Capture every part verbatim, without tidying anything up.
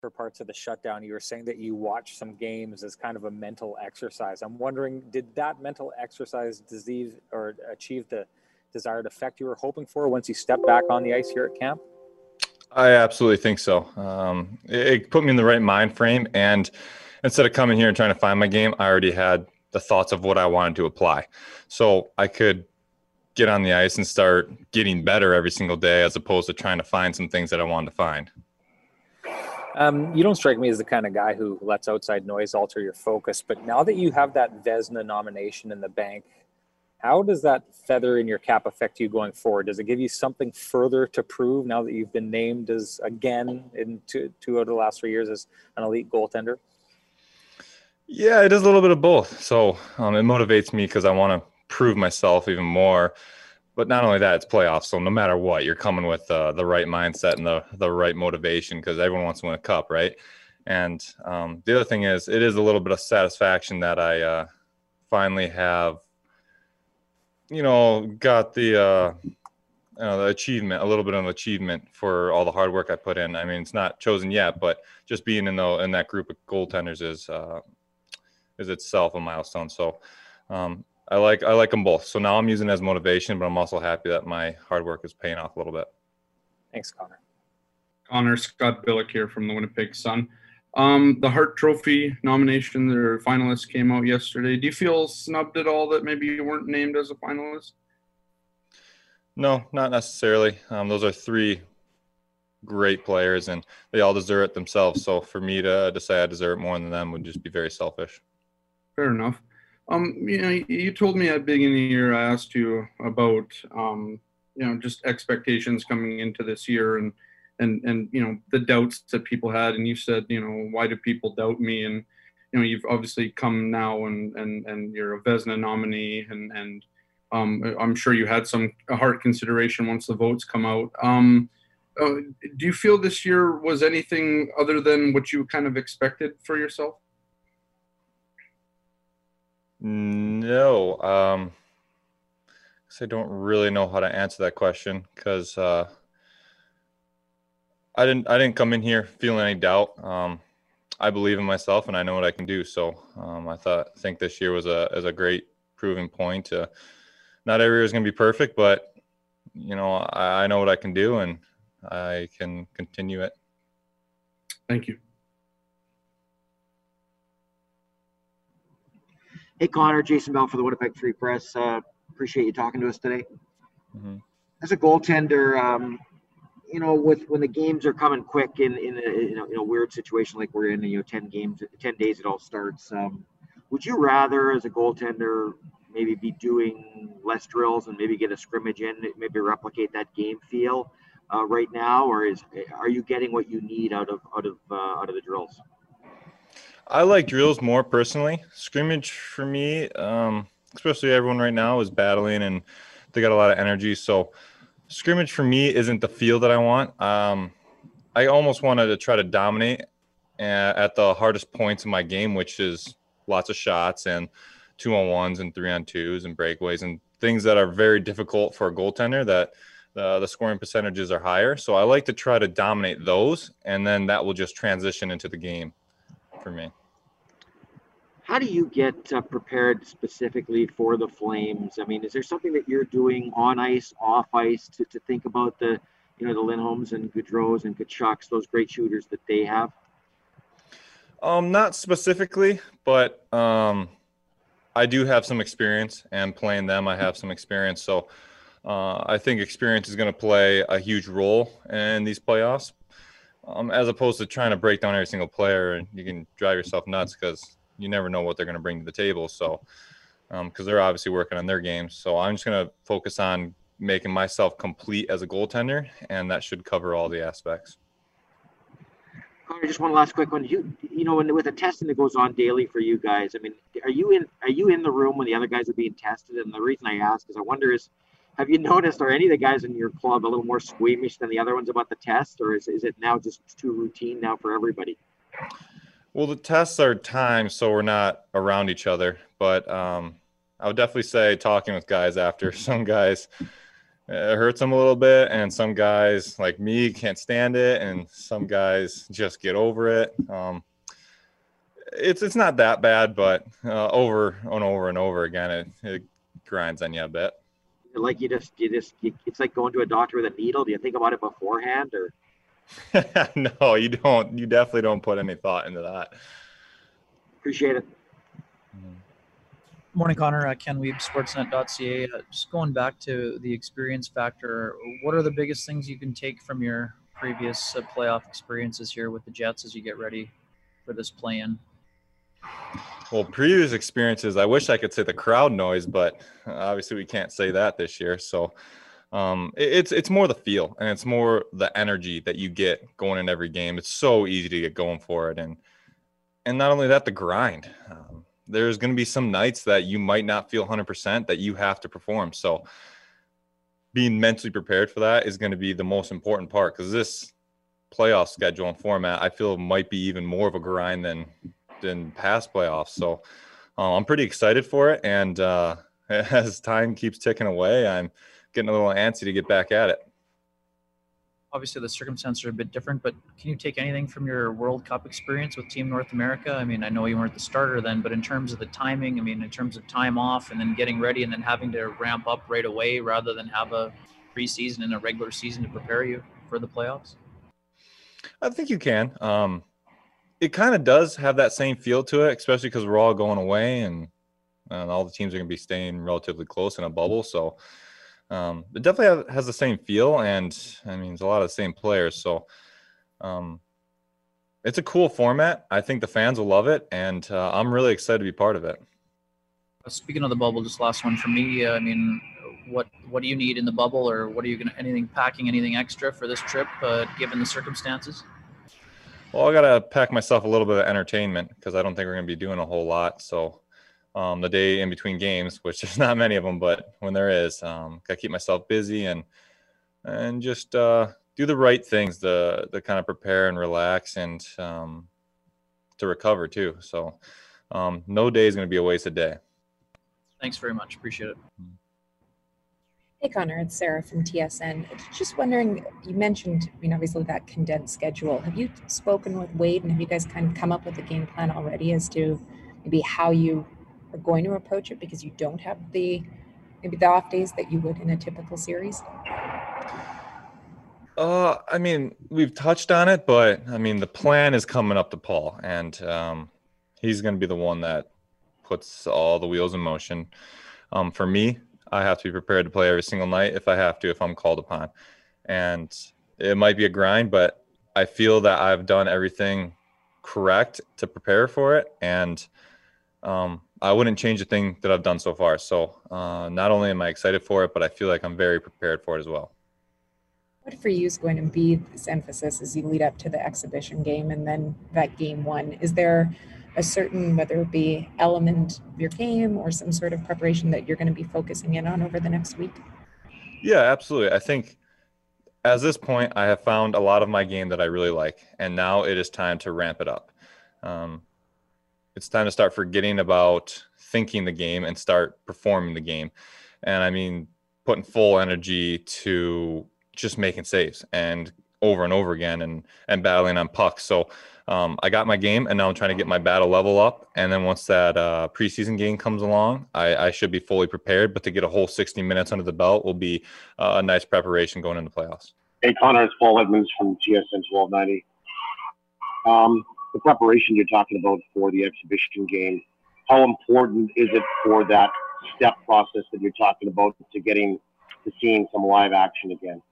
for parts of the shutdown, you were saying that you watched some games as kind of a mental exercise. I'm wondering, did that mental exercise disease or achieve the desired effect you were hoping for once you stepped back on the ice here at camp? I absolutely think so. Um, it, it put me in the right mind frame, and instead of coming here and trying to find my game, I already had the thoughts of what I wanted to apply. So I could get on the ice and start getting better every single day, as opposed to trying to find some things that I wanted to find. Um, you don't strike me as the kind of guy who lets outside noise alter your focus, but now that you have that Vezina nomination in the bank, how does that feather in your cap affect you going forward? Does it give you something further to prove now that you've been named as, again, in two, two out of the last three years as an elite goaltender? Yeah, it is a little bit of both. So um, it motivates me because I want to prove myself even more. But not only that, it's playoffs. So no matter what, you're coming with uh, the right mindset and the, the right motivation, because everyone wants to win a cup, right? And um, the other thing is, it is a little bit of satisfaction that I uh, finally have, you know, got the, uh, you know, the achievement, a little bit of achievement for all the hard work I put in. I mean, it's not chosen yet, but just being in the in that group of goaltenders is uh, is itself a milestone. So um, I like I like them both. So now I'm using it as motivation, but I'm also happy that my hard work is paying off a little bit. Thanks, Connor. Connor, Scott Billick here from the Winnipeg Sun. Um, the Hart Trophy nomination, their finalists came out yesterday. Do you feel snubbed at all that maybe you weren't named as a finalist? No, not necessarily. Um, those are three great players, and they all deserve it themselves. So for me to, to say I deserve it more than them would just be very selfish. Fair enough. Um, you know, you told me at the beginning of the year, I asked you about, um, you know, just expectations coming into this year and, and, and, you know, the doubts that people had. And you said, you know, why do people doubt me? And, you know, you've obviously come now and, and, and you're a Vezina nominee, and, and, um, I'm sure you had some hard consideration once the votes come out. Um, uh, do you feel this year was anything other than what you kind of expected for yourself? No, um, I don't really know how to answer that question, because uh, I didn't I didn't come in here feeling any doubt. Um, I believe in myself and I know what I can do. So um, I thought think this year was a is a great proving point. Uh, not every year is going to be perfect, but you know I, I know what I can do and I can continue it. Thank you. Hey, Connor, Jason Bell for the Winnipeg Free Press. Uh, appreciate you talking to us today. Mm-hmm. As a goaltender, um, you know, with when the games are coming quick in in a, in a, in a weird situation like we're in, you know, ten games, ten days it all starts. Um, would you rather, as a goaltender, maybe be doing less drills and maybe get a scrimmage in, maybe replicate that game feel uh, right now, or is are you getting what you need out of out of uh, out of the drills? I like drills more personally. Scrimmage for me, um, especially everyone right now is battling and they got a lot of energy. So scrimmage for me isn't the feel that I want. Um, I almost wanted to try to dominate at the hardest points in my game, which is lots of shots and two on ones and three on twos and breakaways and things that are very difficult for a goaltender that the, the scoring percentages are higher. So I like to try to dominate those, and then that will just transition into the game for me. How do you get uh, prepared specifically for the Flames? I mean, is there something that you're doing on ice, off ice, to, to think about the, you know, the Lindholms and Gaudreaus and Tkachuks, those great shooters that they have? Um, not specifically, but um, I do have some experience, and playing them, I have some experience. So uh, I think experience is going to play a huge role in these playoffs, um, as opposed to trying to break down every single player, and you can drive yourself nuts because you never know what they're going to bring to the table. So, um, because they're obviously working on their games. So I'm just going to focus on making myself complete as a goaltender, and that should cover all the aspects. Connor, just one last quick one. You, you know, when, with the testing that goes on daily for you guys, I mean, are you in, are you in the room when the other guys are being tested? And the reason I ask is I wonder is, have you noticed, are any of the guys in your club a little more squeamish than the other ones about the test, or is, is it now just too routine now for everybody? Well, the tests are timed, so we're not around each other. But um, I would definitely say talking with guys after, some guys, it hurts them a little bit, and some guys like me can't stand it, and some guys just get over it. Um, it's it's not that bad, but uh, over and over and over again, it, it grinds on you a bit. Like you just, you just, you, it's like going to a doctor with a needle. Do you think about it beforehand, or? No, you don't. You definitely don't put any thought into that. Appreciate it. Morning, Connor. Uh, Ken Weeb, sportsnet dot c a. Uh, just going back to the experience factor, what are the biggest things you can take from your previous uh, playoff experiences here with the Jets as you get ready for this play-in? Well, previous experiences, I wish I could say the crowd noise, but obviously we can't say that this year. So um, it, it's it's more the feel, and it's more the energy that you get going in every game. It's so easy to get going for it, and and not only that, the grind. Um, there's going to be some nights that you might not feel one hundred percent that you have to perform. So being mentally prepared for that is going to be the most important part, because this playoff schedule and format, I feel, might be even more of a grind than than past playoffs. So uh, I'm pretty excited for it. And uh, as time keeps ticking away, I'm getting a little antsy to get back at it. Obviously, the circumstances are a bit different, but can you take anything from your World Cup experience with Team North America? I mean, I know you weren't the starter then, but in terms of the timing, I mean, in terms of time off and then getting ready and then having to ramp up right away rather than have a preseason and a regular season to prepare you for the playoffs? I think you can. Um, it kind of does have that same feel to it, especially because we're all going away and, and all the teams are going to be staying relatively close in a bubble. So um, it definitely has the same feel, and I mean, it's a lot of the same players. So um, it's a cool format. I think the fans will love it, and uh, I'm really excited to be part of it. Speaking of the bubble, just last one for me. Uh, I mean, what what do you need in the bubble, or what are you gonna anything packing anything extra for this trip, uh, given the circumstances? Well, I gotta pack myself a little bit of entertainment because I don't think we're gonna be doing a whole lot. So um, the day in between games, which there's not many of them, but when there is, um, gotta keep myself busy and and just uh, do the right things to to kind of prepare and relax and um, to recover too. So um, no day is gonna be a wasted day. Thanks very much. Appreciate it. Hey, Connor, it's Sarah from T S N. Just wondering, you mentioned, I mean, obviously that condensed schedule. Have you spoken with Wade, and have you guys kind of come up with a game plan already as to maybe how you are going to approach it, because you don't have the maybe the off days that you would in a typical series? Uh, I mean, we've touched on it, but I mean, the plan is coming up to Paul, and um, he's going to be the one that puts all the wheels in motion. Um, for me, I have to be prepared to play every single night if I have to, if I'm called upon. And it might be a grind, but I feel that I've done everything correct to prepare for it. And um, I wouldn't change a thing that I've done so far. So uh, not only am I excited for it, but I feel like I'm very prepared for it as well. What for you is going to be this emphasis as you lead up to the exhibition game and then that game one? Is there a certain, whether it be element of your game or some sort of preparation that you're going to be focusing in on over the next week? Yeah, absolutely. I think at this point, I have found a lot of my game that I really like, and now it is time to ramp it up. Um, it's time to start forgetting about thinking the game and start performing the game. And I mean, putting full energy to just making saves and over and over again and, and battling on pucks. So um, I got my game, and now I'm trying to get my battle level up. And then once that uh, preseason game comes along, I, I should be fully prepared. But to get a whole sixty minutes under the belt will be uh, a nice preparation going into playoffs. Hey, Connor, it's Paul Edmonds from T S N twelve ninety. Um, the preparation you're talking about for the exhibition game, how important is it for that step process that you're talking about to getting to seeing some live action again?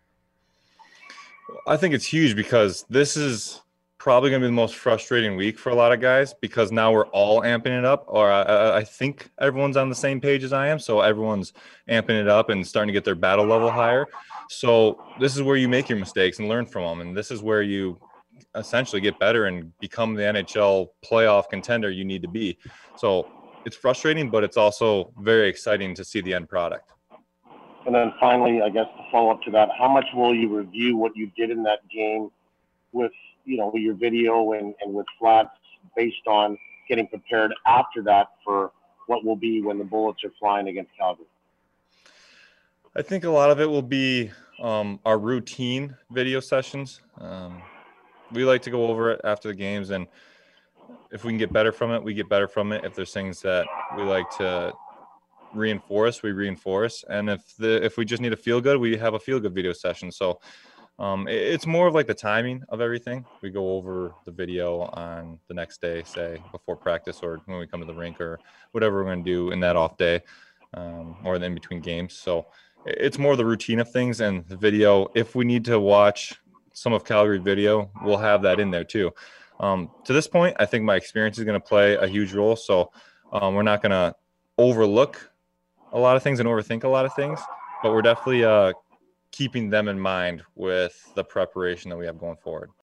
I think it's huge because this is probably going to be the most frustrating week for a lot of guys, because now we're all amping it up, or I, I think everyone's on the same page as I am. So everyone's amping it up and starting to get their battle level higher. So this is where you make your mistakes and learn from them. And this is where you essentially get better and become the N H L playoff contender you need to be. So it's frustrating, but it's also very exciting to see the end product. And then finally, I guess to follow up to that, how much will you review what you did in that game with, you know, your video and, and with Flats based on getting prepared after that for what will be when the Bullets are flying against Calgary? I think a lot of it will be um, our routine video sessions. Um, we like to go over it after the games, and if we can get better from it, we get better from it. If there's things that we like to reinforce, we reinforce. And if the if we just need to feel good, we have a feel good video session. So um, it, it's more of like the timing of everything. We go over the video on the next day, say before practice or when we come to the rink or whatever we're going to do in that off day um, or in between games. So it's more the routine of things, and the video. If we need to watch some of Calgary video, we'll have that in there too. Um, to this point, I think my experience is going to play a huge role. So um, we're not going to overlook a lot of things and overthink a lot of things, but we're definitely uh, keeping them in mind with the preparation that we have going forward.